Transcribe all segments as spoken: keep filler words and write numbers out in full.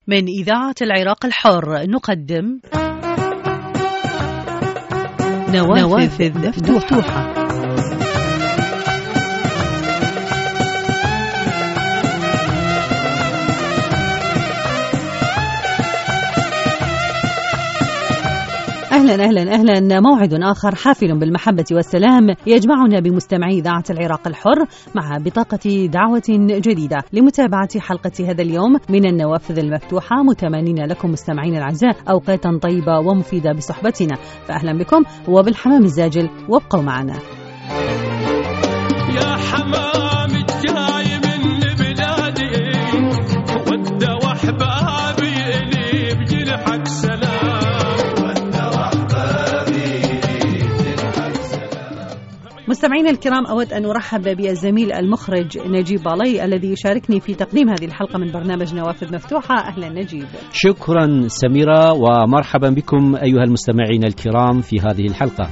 من إذاعة العراق الحر نقدم نوافذ, نوافذ مفتوحة. أهلا أهلا أهلا موعد آخر حافل بالمحبة والسلام يجمعنا بمستمعي إذاعة العراق الحر مع بطاقة دعوة جديدة لمتابعة حلقة هذا اليوم من النوافذ المفتوحة، متمنين لكم مستمعين الأعزاء أوقاتا طيبة ومفيدة بصحبتنا، فأهلا بكم وبالحمام الزاجل وابقوا معنا. يا حمام الجاي من بلادي ود وأحبابي اللي بجنحك سلام. مستمعينا الكرام، أود أن أرحب بالزميل المخرج نجيب بالي الذي يشاركني في تقديم هذه الحلقة من برنامج نوافذ مفتوحة. أهلا نجيب. شكرا سميرة ومرحبا بكم أيها المستمعين الكرام في هذه الحلقة.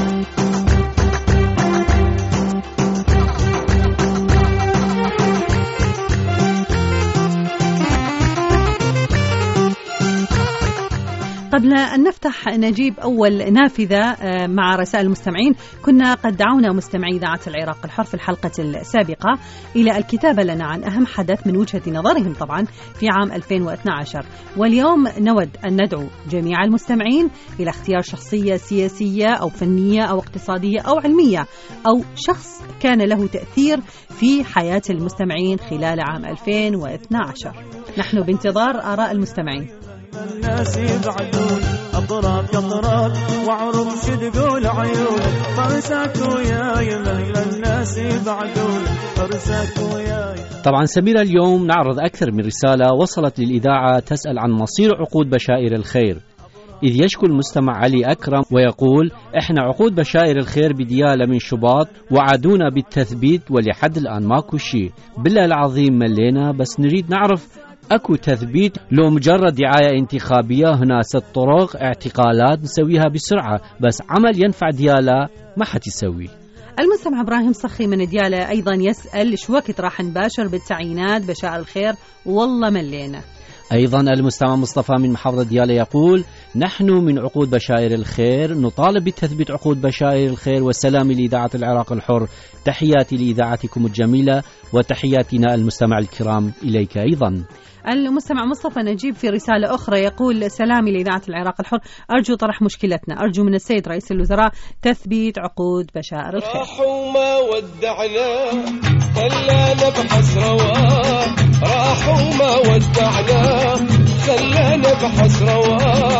قبل أن نفتح نجيب أول نافذة مع رسائل المستمعين، كنا قد دعونا مستمعي إذاعة العراق الحر في الحلقة السابقة إلى الكتابة لنا عن أهم حدث من وجهة نظرهم طبعا في عام ألفين واثني عشر، واليوم نود أن ندعو جميع المستمعين إلى اختيار شخصية سياسية أو فنية أو اقتصادية أو علمية أو شخص كان له تأثير في حياة المستمعين خلال عام ألفين واثني عشر. نحن بانتظار آراء المستمعين. الناس يبعدون أطراف أطراف وعروق شدقول عيون فرساك وياي من الناس يبعدون فرساك وياي. طبعا سميرة، اليوم نعرض أكثر من رسالة وصلت للإذاعة تسأل عن مصير عقود بشائر الخير، إذ يشكو المستمع علي أكرم ويقول: إحنا عقود بشائر الخير بديالة من شباط وعدونا بالتثبيت ولحد الآن ماكو شيء، بالله العظيم ملينا، بس نريد نعرف أكو تثبيت لو مجرد دعاية انتخابية؟ هنا ست طرق اعتقالات نسويها بسرعة، بس عمل ينفع ديالة ما حتسوي. المستمع إبراهيم صخي من ديالة أيضا يسأل: شو وقت راح نباشر بالتعيينات بشائر الخير؟ والله ملينا. أيضا المستمع مصطفى من محافظة ديالة يقول: نحن من عقود بشائر الخير نطالب بتثبيت عقود بشائر الخير والسلام لإذاعة العراق الحر. تحياتي لإذاعتكم الجميلة وتحياتنا المستمع الكرام إليك أيضا. المستمع مصطفى نجيب في رسالة أخرى يقول: سلامي لإذاعة العراق الحر، أرجو طرح مشكلتنا، أرجو من السيد رئيس الوزراء تثبيت عقود بشائر الخير. راحوا ما ودعنا خلانا بحسرة، راحوا ما ودعنا خلانا بحسرة،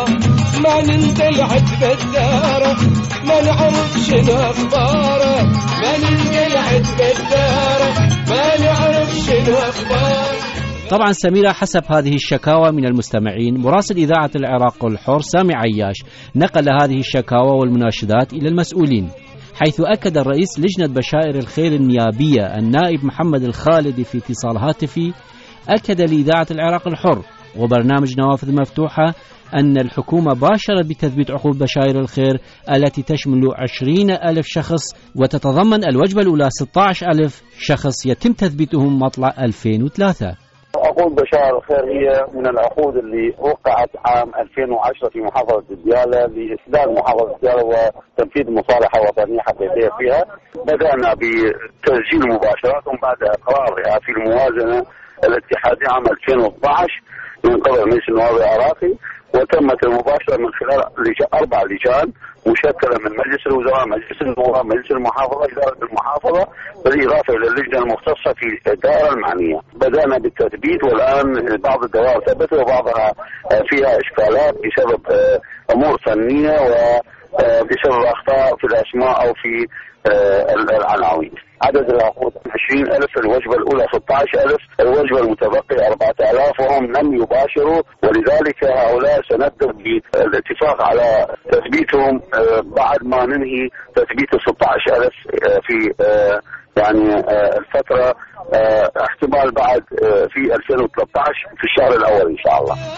ما نندلع بالدار ما نعرف شنو أخباره، ما نندلع بالدار ما نعرف شنو أخباره. طبعا سميرة، حسب هذه الشكاوى من المستمعين، مراسل إذاعة العراق الحر سامي عياش نقل هذه الشكاوى والمناشدات إلى المسؤولين، حيث أكد الرئيس لجنة بشائر الخير النيابية النائب محمد الخالدي في اتصال هاتفي، أكد لإذاعة العراق الحر وبرنامج نوافذ مفتوحة أن الحكومة باشرت بتثبيت عقود بشائر الخير التي تشمل عشرين ألف شخص وتتضمن الوجبة الأولى ستة عشر ألف شخص يتم تثبيتهم مطلع ألفين وثلاثة. عقود بشائر الخير هي من العقود اللي وقعت عام ألفين وعشرة في محافظة ديالة لإسداد محافظة ديالة وتنفيذ مصالحة وطنية حقيقية فيها. بدأنا بتسجيل مباشرات ومن بعد إقرارها في الموازنة الاتحادية عام ألفين واثني عشر من قبل مجلس النواب العراقي، وتمت المباشرة من خلال أربع لجان مشكلة من مجلس الوزراء، مجلس النواب، مجلس المحافظة، إدارة المحافظة، بالإضافة إلى اللجنة المختصة في الدائرة المعنية. بدأنا بالتثبيت، والآن بعض الدوائر ثبتت وبعضها فيها إشكالات بسبب أمور فنية وبسبب أخطاء في الأسماء أو في العناوين. عدد العقود عشرين ألف، الوجبة الأولى ستة عشر ألف، الوجبة المتبقية أربعة آلاف، وهم لم يباشروا، ولذلك هؤلاء سنبدأ بالاتفاق على تثبيتهم بعد ما ننهي تثبيت ستة عشر ألف في يعني الفترة احتمال بعد في ألفين وثلاثة عشر في الشهر الأول إن شاء الله.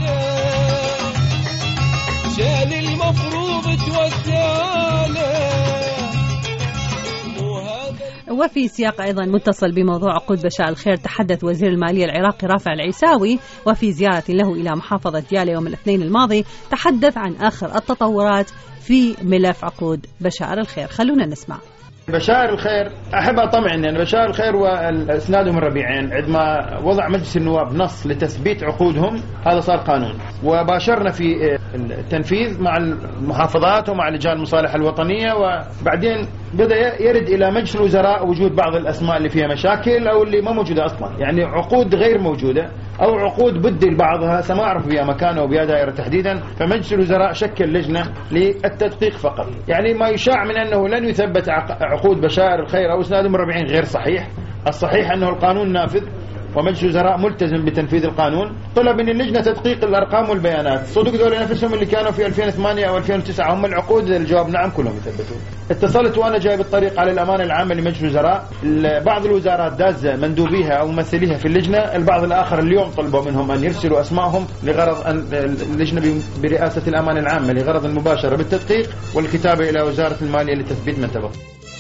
كان المفروض تودانا. وفي سياق أيضا متصل بموضوع عقود بشار الخير، تحدث وزير المالية العراقي رافع العيساوي وفي زيارة له إلى محافظة ديالى يوم الاثنين الماضي تحدث عن آخر التطورات في ملف عقود بشار الخير. خلونا نسمع. بشار الخير أحب أطمئن أن بشار الخير والإسنادهم الربيعين عندما وضع مجلس النواب نص لتثبيت عقودهم هذا صار قانون، وباشرنا في التنفيذ مع المحافظات ومع لجان المصالحة الوطنية، وبعدين بدأ يرد إلى مجلس الوزراء وجود بعض الأسماء اللي فيها مشاكل أو اللي ما موجودة أصلا، يعني عقود غير موجودة أو عقود بدل بعضها سما أعرف بها مكانه وبها دائرة تحديدا. فمجلس الوزراء شكل لجنة للتدقيق فقط. يعني ما يشاع من أنه لن يثبت عقود بشار الخير أو إسنادهم الربيعين غير صحيح. الصحيح أنه القانون نافذ ومجلس الوزراء ملتزم بتنفيذ القانون. طلب من اللجنة تدقيق الأرقام والبيانات. صدق دول نفسهم اللي كانوا في ألفين وثمانية أو ألفين وتسعة هم العقود؟ الجواب نعم كلهم يثبتون. اتصلت وأنا جاي بالطريق على الأمانة العامة لمجلس الوزراء، بعض الوزارات دازة مندوبيها أو ممثليها في اللجنة، البعض الآخر اليوم طلبوا منهم أن يرسلوا أسمائهم لغرض أن اللجنة برئاسة الأمانة العامة لغرض المباشرة بالتدقيق والكتابة إلى وزارة المالية لتثبيت ما تبقى.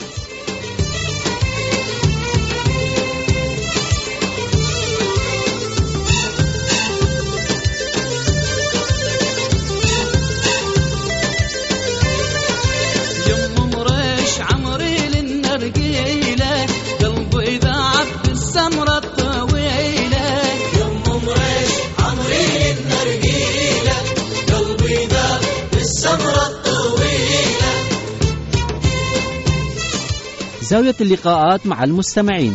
زاوية اللقاءات مع المستمعين.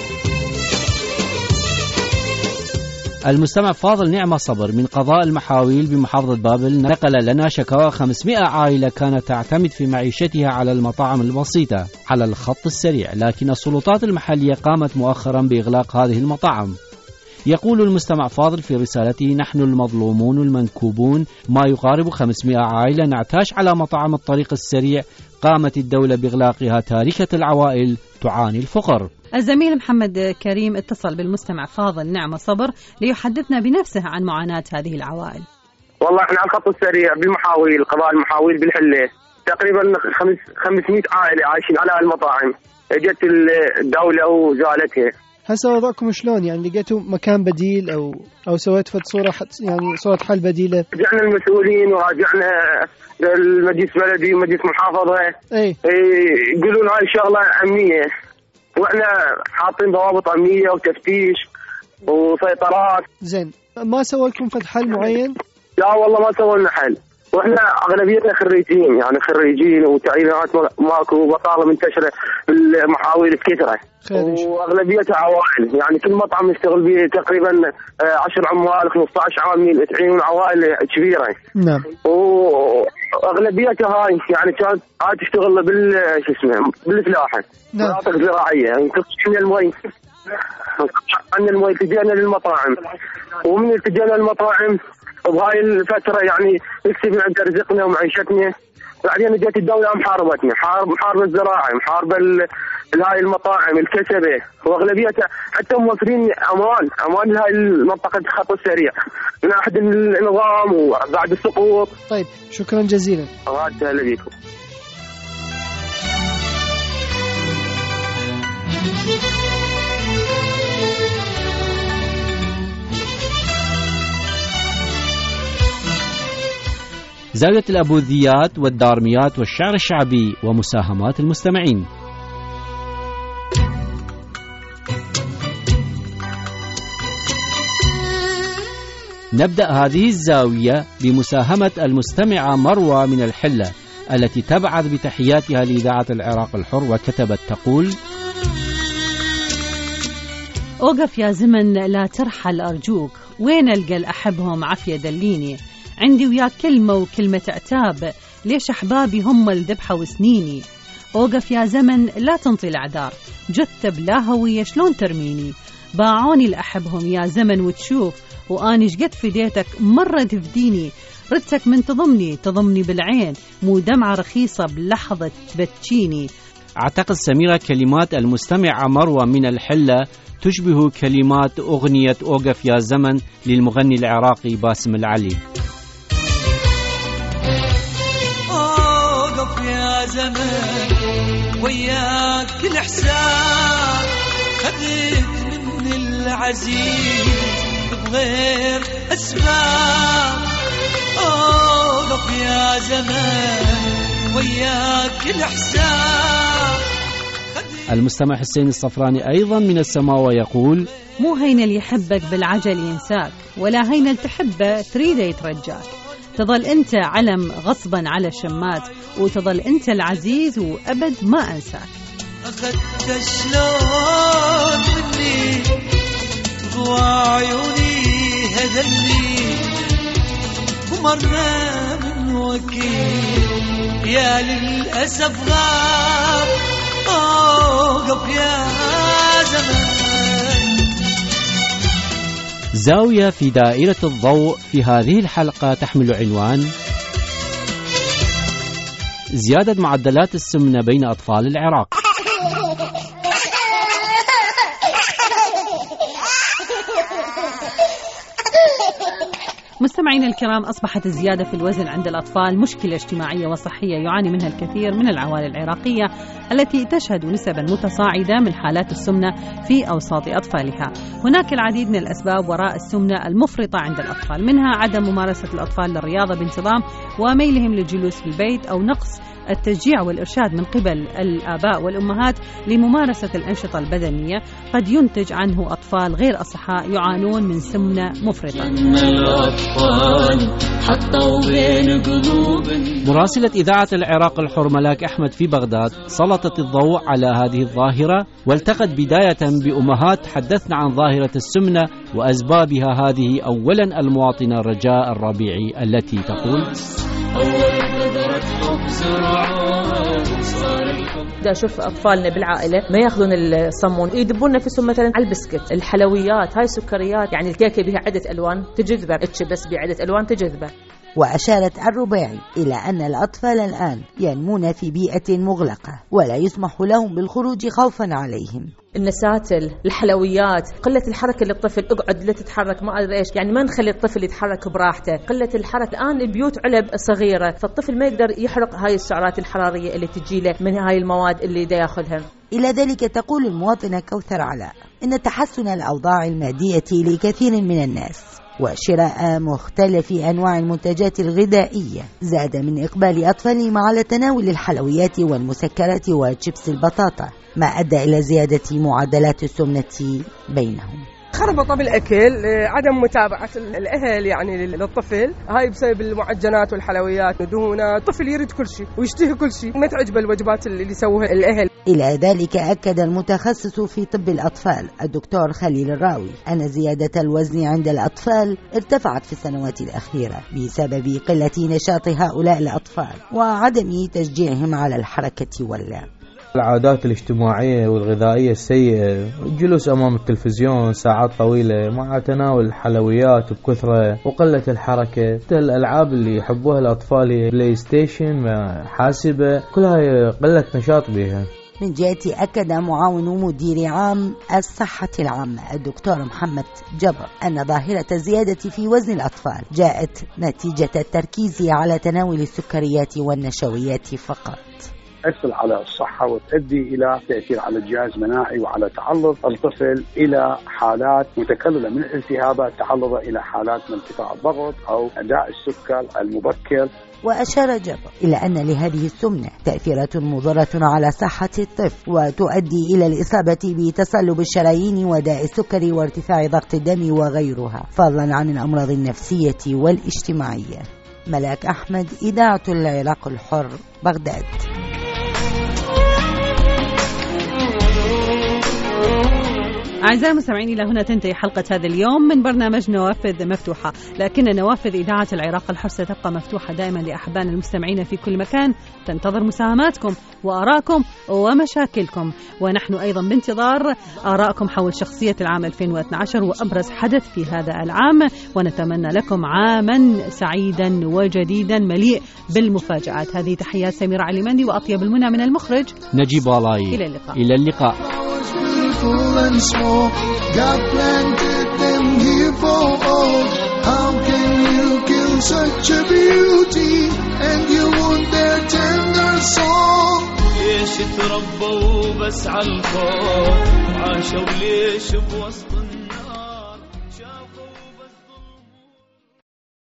المستمع فاضل نعمة صبر من قضاء المحاويل بمحافظة بابل نقل لنا شكاوى خمسمائة عائلة كانت تعتمد في معيشتها على المطاعم البسيطة على الخط السريع، لكن السلطات المحلية قامت مؤخرا بإغلاق هذه المطاعم. يقول المستمع فاضل في رسالته: نحن المظلومون المنكوبون، ما يقارب خمسمائة عائلة نعتاش على مطاعم الطريق السريع، قامت الدولة بإغلاقها تاركة العوائل تعاني الفقر. الزميل محمد كريم اتصل بالمستمع فاضل نعمة صبر ليحدثنا بنفسه عن معاناة هذه العوائل. والله احنا على الخط السريع بالمحاويل، قضاء المحاويل بالحلة، تقريبا خمسمائة عائلة عايشين على المطاعم، اجت الدولة وزالتها. هسه وضعكم شلون؟ يعني لقيتوا مكان بديل او او سويتوا صورة يعني صورة حل بديلة؟ رجعنا المسؤولين وراجعنا المجلس بلدي ومجلس محافظة، اي يقولون هاي شغلة أمنية، واحنا حاطين ضوابط أمنية وتفتيش وسيطرات. زين، ما سووا لكم فد حل معين؟ لا والله ما سووا لنا حل، واحنا اغلبيتنا خريجين، يعني خريجين وتعيينات ماكو وبطاله منتشره بالمحاويل بكثره، واغلبيتها عوائل، يعني كل مطعم يشتغل به تقريبا عشر عمال خمسة عشر عامل، تعينون عوائل كبيره. نعم. واغلبيتها هاي يعني كانت هاي تشتغل بال شو اسمه بالفلاحه، نعم، مناطق زراعيه، يعني من المي عن المي تجينا للمطاعم، ومن اتجانا للمطاعم بهاي الفترة يعني نكسب من عند رزقنا ومعيشتنا. بعدين جت الدولة محاربتنا، حارب محاربة الزراعة، محاربة هاي المطاعم الكسبة، واغلبيتها حتى موفرين امان امان هاي المنطقة الخط السريع من احد النظام وبعد السقوط. طيب شكرا جزيلا. اهلا بكم. زاوية الأبوذيات والدارميات والشعر الشعبي ومساهمات المستمعين. نبدأ هذه الزاوية بمساهمة المستمعة مروى من الحلة التي تبعث بتحياتها لإذاعة العراق الحر، وكتبت تقول: أوقف يا زمن لا ترحل أرجوك، وين ألقى الأحبهم عافية دليني، عندي وياك كلمة وكلمة عتاب، ليش أحبابي هم الذبحة وسنيني، أوقف يا زمن لا تنطي الأعذار، جثة بلا هوية شلون ترميني، باعوني لأحبهم يا زمن وتشوف، وأني شقد فديتك مرة تفديني، ردتك من تضمني تضمني بالعين، مو دمعة رخيصة بلحظة تبتشيني. أعتقد سميرة كلمات المستمعة مروى من الحلة تشبه كلمات أغنية أوقف يا زمن للمغني العراقي باسم العلي. أوقف يا زمن وياك كل حساب خذت من العزيز بغير أسباب. أوقف يا زمان وياك كل حساب. المستمع حسين الصفراني أيضا من السماوة يقول: مو هين اللي يحبك بالعجل ينساك، ولا هين اللي تحبه تريده يترجاك. تظل أنت علم غصبا على الشمات، وتظل أنت العزيز وأبد ما أنساك. أخذت شلون مني ضوى عيوني هدلني ومرنا من وكيل يا للأسف غاب. أوقف يا زمان. زاوية في دائرة الضوء في هذه الحلقة تحمل عنوان: زيادة معدلات السمنة بين أطفال العراق. مستمعين الكرام، أصبحت الزيادة في الوزن عند الأطفال مشكلة اجتماعية وصحية يعاني منها الكثير من العوائل العراقية التي تشهد نسبا متصاعدة من حالات السمنة في أوساط أطفالها. هناك العديد من الأسباب وراء السمنة المفرطة عند الأطفال، منها عدم ممارسة الأطفال للرياضة بانتظام وميلهم للجلوس في البيت، أو نقص التشجيع والإرشاد من قبل الآباء والأمهات لممارسة الأنشطة البدنية، قد ينتج عنه أطفال غير أصحاء يعانون من سمنة مفرطة. مراسلة إذاعة العراق الحر ملاك أحمد في بغداد سلطت الضوء على هذه الظاهرة، والتقت بداية بأمهات تحدثنا عن ظاهرة السمنة وأسبابها هذه. أولا المواطنة رجاء الربيعي التي تقول: دا أشوف أطفالنا بالعائلة ما يأخذون الصمون، يدبون نفسهم مثلا على البسكت، الحلويات، هاي السكريات، يعني الكيكة بها عدة ألوان تجذبه، الشيبس بعدة ألوان تجذبه. وأشارت الربيعي إلى أن الأطفال الآن ينمون في بيئة مغلقة ولا يسمح لهم بالخروج خوفا عليهم. النساتل، الحلويات، قلة الحركة للطفل، اقعد لا تتحرك، ما أدري إيش، يعني ما نخلي الطفل يتحرك براحته. قلة الحركة، الآن البيوت علب صغيرة، فالطفل ما يقدر يحرق هاي السعرات الحرارية اللي تجيله من هاي المواد اللي دا ياخذها. إلى ذلك تقول المواطنة كوثر علاء إن تحسن الأوضاع المادية لكثير من الناس وشراء مختلف أنواع المنتجات الغذائية زاد من إقبال أطفالهم على تناول الحلويات والمسكرات وشيبس البطاطا، ما أدى إلى زيادة معدلات السمنة بينهم. خربطة بالأكل، عدم متابعة الأهل يعني للطفل، هاي بسبب المعجنات والحلويات والدهونات. الطفل يريد كل شيء ويشتهي كل شيء، ما تعجبه الوجبات اللي يسووها الأهل. إلى ذلك أكد المتخصص في طب الأطفال الدكتور خليل الراوي أن زيادة الوزن عند الأطفال ارتفعت في السنوات الأخيرة بسبب قلة نشاط هؤلاء الأطفال وعدم تشجيعهم على الحركة واللعب. العادات الاجتماعية والغذائية السيئة، الجلوس أمام التلفزيون ساعات طويلة مع تناول الحلويات بكثرة وقلة الحركة. الألعاب اللي يحبوها الأطفال بلاي ستيشن، حاسبة، كلها قلة نشاط بها. من جهة أكد معاون مدير عام الصحة العامة الدكتور محمد جبر أن ظاهرة الزيادة في وزن الأطفال جاءت نتيجة التركيز على تناول السكريات والنشويات فقط. تؤثر على الصحة وتؤدي إلى تأثير على الجهاز المناعي وعلى تعرض الطفل إلى حالات متكررة من الالتهابات، تعرض إلى حالات من ارتفاع الضغط أو داء السكر المبكر. وأشار جبر إلى أن لهذه السمنة تأثيرات مضرة على صحة الطفل وتؤدي إلى الإصابة بتصلب الشرايين وداء السكر وارتفاع ضغط الدم وغيرها، فضلا عن الأمراض النفسية والاجتماعية. ملاك أحمد، إذاعة العراق الحر، بغداد. أعزائي المستمعين، إلى هنا تنتهي حلقة هذا اليوم من برنامج نوافذ مفتوحة، لكن نوافذ إذاعة العراق الحر ستبقى مفتوحة دائما لأحبان المستمعين في كل مكان، تنتظر مساهماتكم وآراءكم ومشاكلكم، ونحن أيضا بانتظار آراءكم حول شخصية العام ألفين واثني عشر وأبرز حدث في هذا العام، ونتمنى لكم عاما سعيدا وجديدا مليء بالمفاجآت. هذه تحيات سميرة علي وأطيب المنى من المخرج نجيب والاي. إلى اللقاء. إلى اللقاء. And small, God planted them here for all. How can you kill such a beauty and you want their tender song? تربوا بس عالخوف عاشوا ليش بوسط